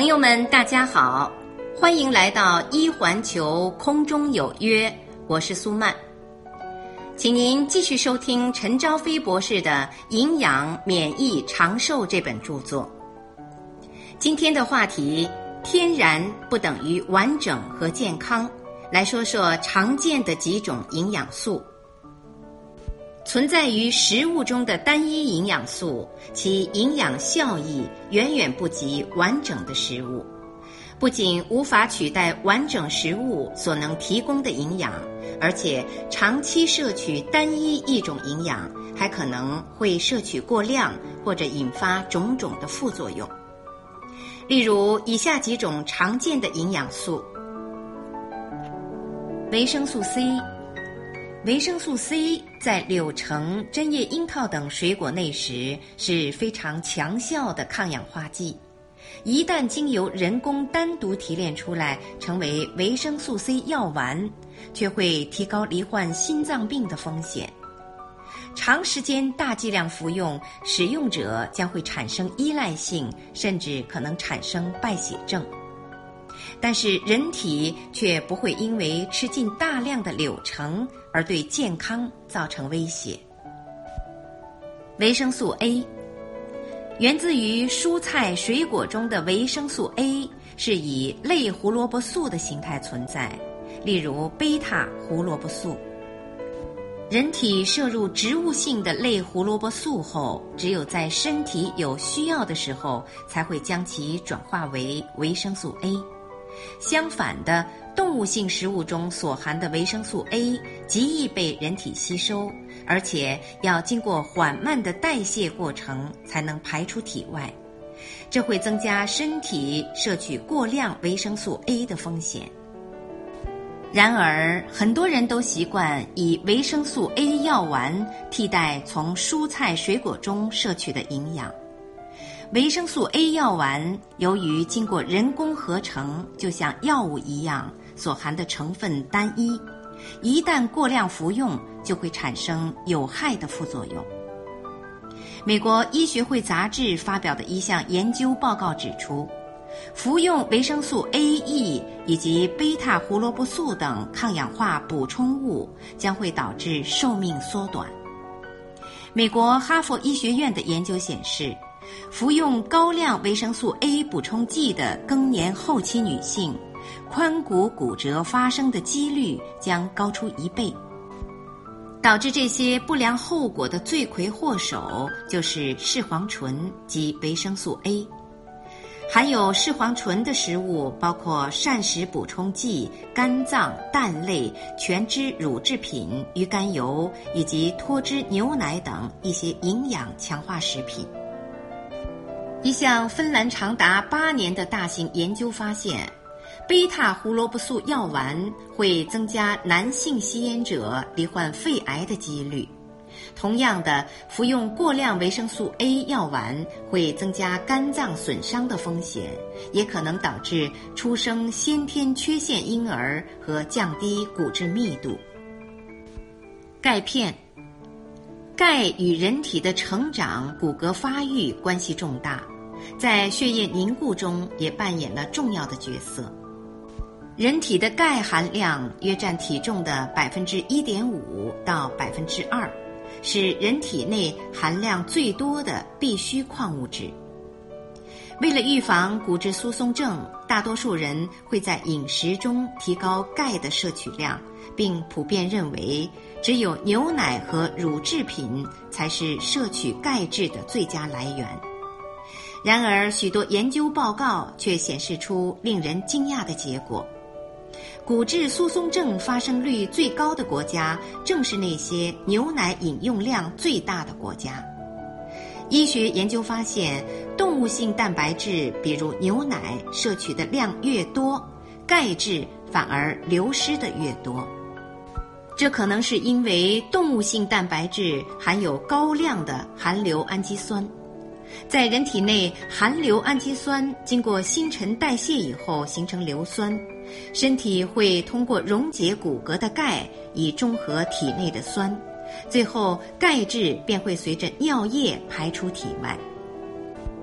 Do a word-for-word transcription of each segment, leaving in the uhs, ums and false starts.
朋友们大家好，欢迎来到一环球空中有约，我是苏曼。请您继续收听陈朝飞博士的《营养免疫长寿》这本著作。今天的话题，天然不等于完整和健康，来说说常见的几种营养素。存在于食物中的单一营养素，其营养效益远远不及完整的食物，不仅无法取代完整食物所能提供的营养，而且长期摄取单一一种营养，还可能会摄取过量或者引发种种的副作用。例如以下几种常见的营养素：维生素 C。维生素 C 在柳橙、针叶樱桃等水果内时是非常强效的抗氧化剂，一旦经由人工单独提炼出来成为维生素 C 药丸，却会提高罹患心脏病的风险。长时间大剂量服用，使用者将会产生依赖性，甚至可能产生败血症。但是人体却不会因为吃进大量的柳橙而对健康造成威胁。维生素 A 源自于蔬菜水果中的维生素 A 是以类胡萝卜素的形态存在，例如贝塔胡萝卜素。人体摄入植物性的类胡萝卜素后，只有在身体有需要的时候才会将其转化为维生素 A。相反的，动物性食物中所含的维生素 A 极易被人体吸收，而且要经过缓慢的代谢过程才能排出体外，这会增加身体摄取过量维生素 A 的风险。然而，很多人都习惯以维生素 A 药丸替代从蔬菜水果中摄取的营养。维生素 A 药丸由于经过人工合成，就像药物一样，所含的成分单一，一旦过量服用，就会产生有害的副作用。美国医学会杂志发表的一项研究报告指出，服用维生素 A、E 以及贝塔胡萝卜素等抗氧化补充物将会导致寿命缩短。美国哈佛医学院的研究显示，服用高量维生素 A 补充剂的更年后期女性，髋骨骨折发生的几率将高出一倍。导致这些不良后果的罪魁祸首就是视黄醇及维生素 A。含有视黄醇的食物包括膳食补充剂、肝脏、蛋类、全脂乳制品、鱼肝油以及脱脂牛奶等一些营养强化食品。一项芬兰长达八年的大型研究发现，贝塔胡萝卜素药丸会增加男性吸烟者罹患肺癌的几率。同样的，服用过量维生素 A 药丸会增加肝脏损伤的风险，也可能导致出生先天缺陷婴儿和降低骨质密度。钙片，钙与人体的成长、骨骼发育关系重大，在血液凝固中也扮演了重要的角色。人体的钙含量约占体重的 百分之一点五 到 百分之二， 是人体内含量最多的必需矿物质。为了预防骨质疏松症，大多数人会在饮食中提高钙的摄取量，并普遍认为只有牛奶和乳制品才是摄取钙质的最佳来源。然而，许多研究报告却显示出令人惊讶的结果。骨质疏松症发生率最高的国家，正是那些牛奶饮用量最大的国家。医学研究发现，动物性蛋白质，比如牛奶，摄取的量越多，钙质反而流失的越多。这可能是因为动物性蛋白质含有高量的含硫氨基酸。在人体内，含硫氨基酸经过新陈代谢以后形成硫酸，身体会通过溶解骨骼的钙以中和体内的酸，最后钙质便会随着尿液排出体外。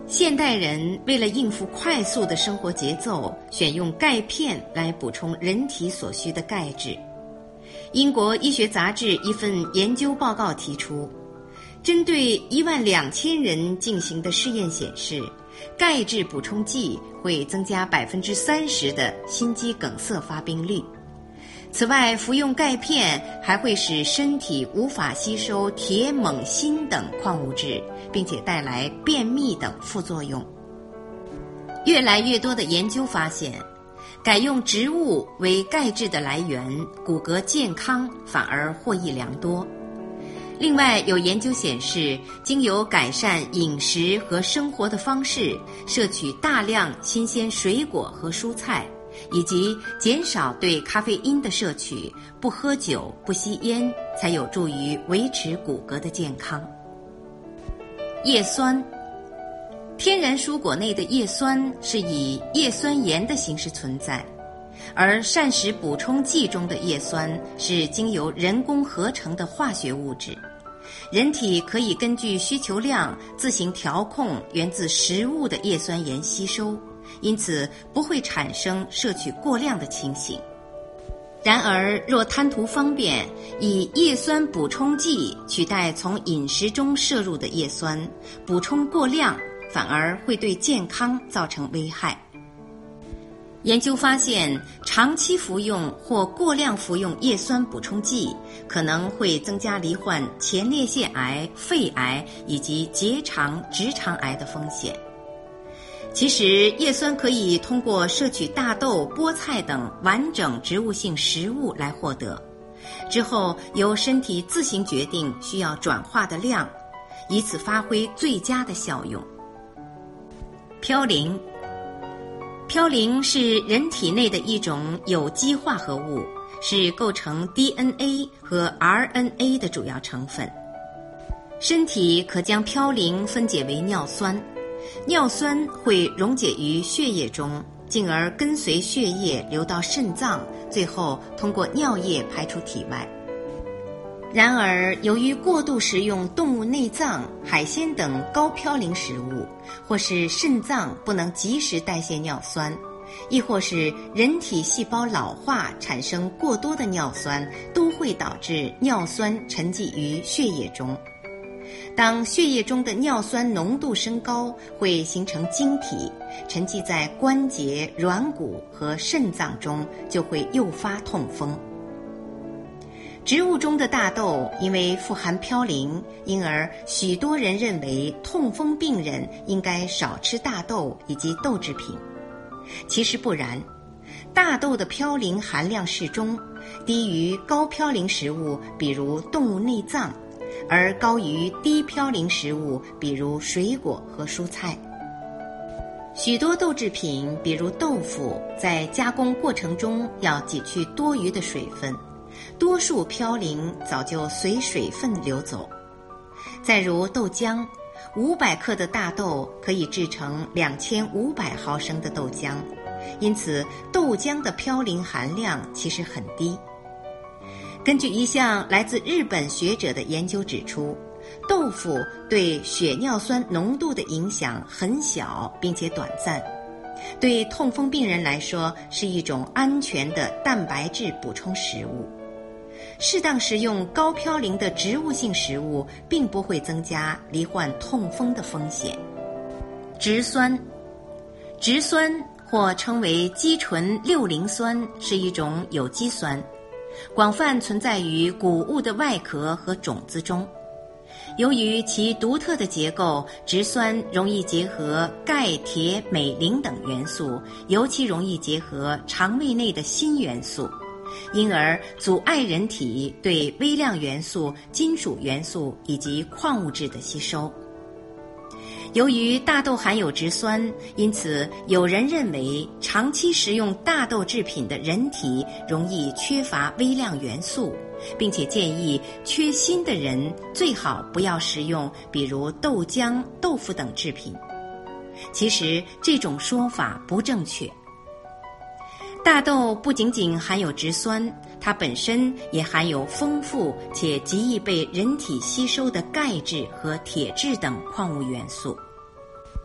现代人为了应付快速的生活节奏，选用钙片来补充人体所需的钙质。英国医学杂志一份研究报告提出，针对一万两千人进行的试验显示，钙质补充剂会增加百分之三十的心肌梗塞发病率。此外，服用钙片还会使身体无法吸收铁、锰、锌等矿物质，并且带来便秘等副作用。越来越多的研究发现，改用植物为钙质的来源，骨骼健康反而获益良多。另外，有研究显示，经由改善饮食和生活的方式，摄取大量新鲜水果和蔬菜，以及减少对咖啡因的摄取，不喝酒、不吸烟，才有助于维持骨骼的健康。叶酸，天然蔬果内的叶酸是以叶酸盐的形式存在，而膳食补充剂中的叶酸是经由人工合成的化学物质。人体可以根据需求量自行调控源自食物的叶酸盐吸收，因此不会产生摄取过量的情形。然而，若贪图方便，以叶酸补充剂取代从饮食中摄入的叶酸，补充过量反而会对健康造成危害。研究发现，长期服用或过量服用叶酸补充剂，可能会增加罹患前列腺癌、肺癌以及结肠、直肠癌的风险。其实，叶酸可以通过摄取大豆、菠菜等完整植物性食物来获得，之后由身体自行决定需要转化的量，以此发挥最佳的效用。嘌呤，嘌呤是人体内的一种有机化合物，是构成 D N A 和 R N A 的主要成分。身体可将嘌呤分解为尿酸，尿酸会溶解于血液中，进而跟随血液流到肾脏，最后通过尿液排出体外。然而，由于过度食用动物内脏、海鲜等高嘌呤食物，或是肾脏不能及时代谢尿酸，亦或是人体细胞老化产生过多的尿酸，都会导致尿酸沉积于血液中。当血液中的尿酸浓度升高，会形成晶体，沉积在关节、软骨和肾脏中，就会诱发痛风。植物中的大豆因为富含嘌呤，因而许多人认为痛风病人应该少吃大豆以及豆制品。其实不然，大豆的嘌呤含量适中，低于高嘌呤食物，比如动物内脏，而高于低嘌呤食物，比如水果和蔬菜。许多豆制品，比如豆腐，在加工过程中要挤去多余的水分，多数嘌呤早就随水分流走。再如豆浆，五百克的大豆可以制成两千五百毫升的豆浆，因此豆浆的嘌呤含量其实很低。根据一项来自日本学者的研究指出，豆腐对血尿酸浓度的影响很小，并且短暂，对痛风病人来说是一种安全的蛋白质补充食物。适当食用高嘌呤的植物性食物，并不会增加罹患痛风的风险。植酸，植酸或称为肌醇六磷酸，是一种有机酸，广泛存在于谷物的外壳和种子中。由于其独特的结构，植酸容易结合钙、铁、镁、磷等元素，尤其容易结合肠胃内的锌元素，因而阻碍人体对微量元素、金属元素以及矿物质的吸收。由于大豆含有植酸，因此有人认为长期食用大豆制品的人体容易缺乏微量元素，并且建议缺锌的人最好不要食用比如豆浆、豆腐等制品。其实这种说法不正确。大豆不仅仅含有植酸，它本身也含有丰富且极易被人体吸收的钙质和铁质等矿物元素。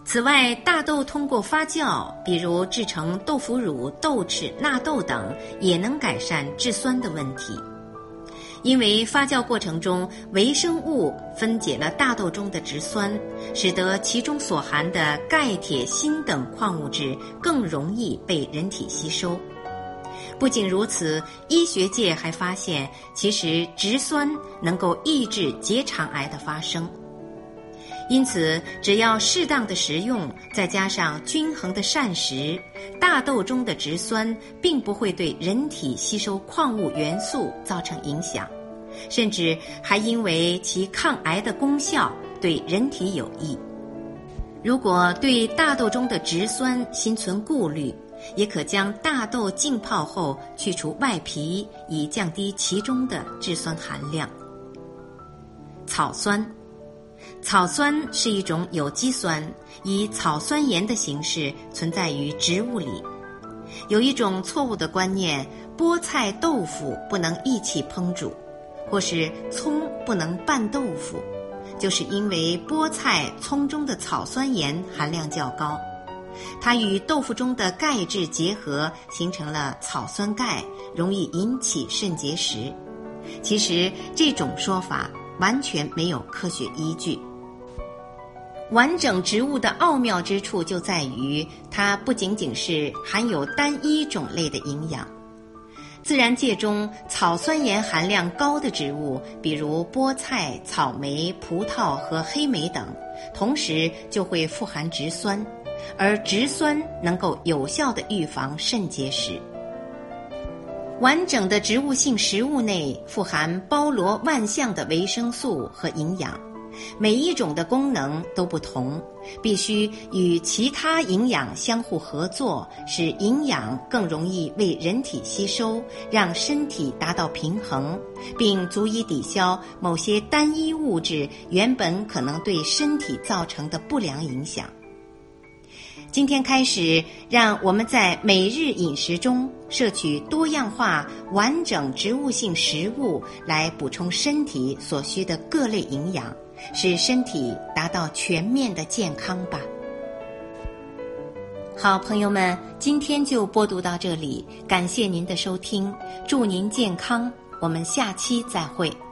此外，大豆通过发酵，比如制成豆腐乳、豆豉、纳豆等，也能改善质酸的问题。因为发酵过程中微生物分解了大豆中的植酸，使得其中所含的钙、铁、锌等矿物质更容易被人体吸收。不仅如此，医学界还发现，其实植酸能够抑制结肠癌的发生。因此，只要适当的食用，再加上均衡的膳食，大豆中的植酸并不会对人体吸收矿物元素造成影响，甚至还因为其抗癌的功效对人体有益。如果对大豆中的植酸心存顾虑，也可将大豆浸泡后去除外皮，以降低其中的质酸含量。草酸草酸是一种有机酸，以草酸盐的形式存在于植物里。有一种错误的观念，菠菜、豆腐不能一起烹煮，或是葱不能拌豆腐，就是因为菠菜、葱中的草酸盐含量较高，它与豆腐中的钙质结合，形成了草酸钙，容易引起肾结石。其实这种说法完全没有科学依据。完整植物的奥妙之处就在于，它不仅仅是含有单一种类的营养。自然界中草酸盐含量高的植物，比如菠菜、草莓、葡萄和黑莓等，同时就会富含植酸，而植酸能够有效地预防肾结石。完整的植物性食物内富含包罗万象的维生素和营养，每一种的功能都不同，必须与其他营养相互合作，使营养更容易为人体吸收，让身体达到平衡，并足以抵消某些单一物质原本可能对身体造成的不良影响。今天开始，让我们在每日饮食中摄取多样化、完整植物性食物，来补充身体所需的各类营养，使身体达到全面的健康吧。好，朋友们，今天就播读到这里，感谢您的收听，祝您健康，我们下期再会。